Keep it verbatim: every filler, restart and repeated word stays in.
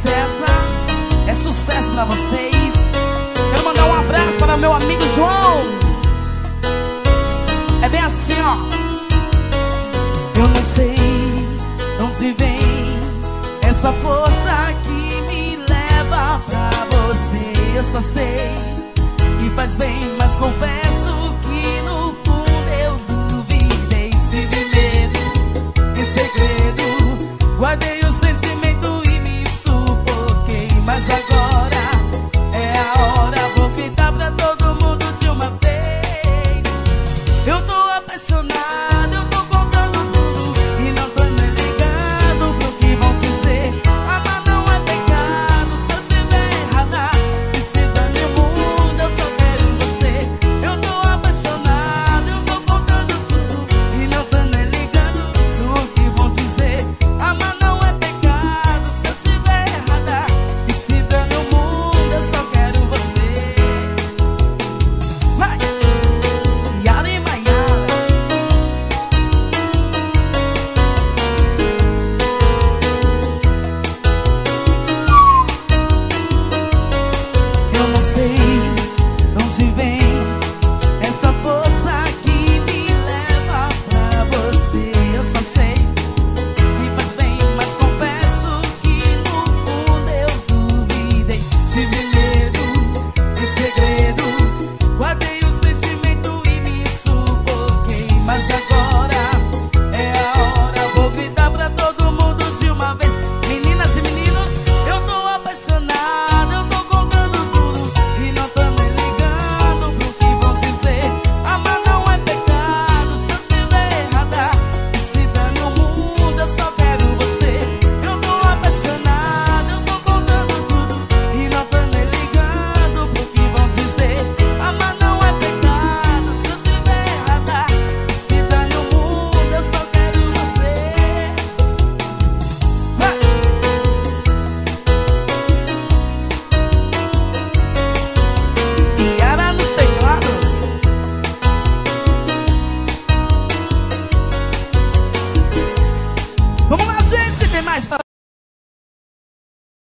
César, é sucesso pra vocês. Quero mandar um abraço para meu amigo João. É bem assim, ó. Eu não sei de onde vem essa força que me leva pra você. Eu só sei que faz bem, mas confesso